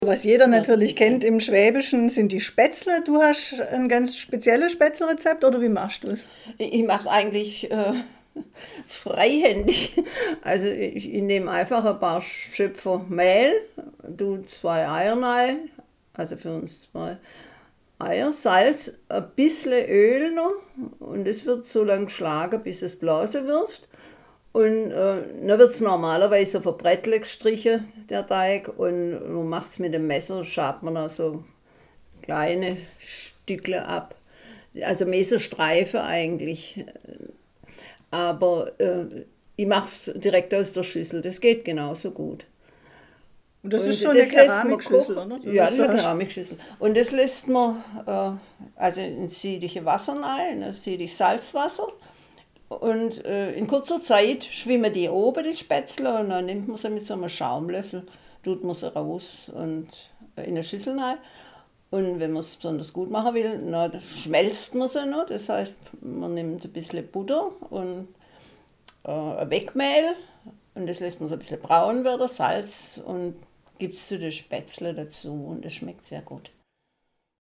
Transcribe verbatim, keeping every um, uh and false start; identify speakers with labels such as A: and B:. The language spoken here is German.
A: Was jeder
B: Ja,
A: natürlich kennt im Schwäbischen sind die Spätzle. Du hast ein ganz spezielles Spätzlerezept oder wie machst du es?
B: ich mache es eigentlich äh, freihändig. Also ich, ich nehme einfach ein paar Schöpfer Mehl, du zwei Eier rein, also für uns zwei Eier, Salz, ein bisschen Öl noch und es wird so lange geschlagen, bis es Blase wirft. Und äh, dann wird es normalerweise auf ein Brettel gestrichen, der Teig, und man macht es mit dem Messer, schabt man da so kleine Stückle ab. Also Messerstreife eigentlich. Aber äh, ich mache es direkt aus der Schüssel, das geht genauso gut.
A: Und das ist
B: Und
A: schon eine
B: das lässt man
A: Keramikschüssel,
B: kochen.
A: oder?
B: Ja,
A: Was
B: das ist
A: du
B: eine
A: hast.
B: Keramikschüssel. Und das lässt man äh, also in siedige Wasser rein, in siedig Salzwasser. Und äh, in kurzer Zeit schwimmen die oben, die Spätzle, und dann nimmt man sie mit so einem Schaumlöffel, tut man sie raus und äh, in eine Schüssel rein. Und wenn man es besonders gut machen will, dann schmelzt man sie noch. Das heißt, man nimmt ein bisschen Butter und äh, ein Wegmehl und das lässt man so ein bisschen braun werden, Salz und gibt es zu den Spätzle dazu und das schmeckt sehr gut.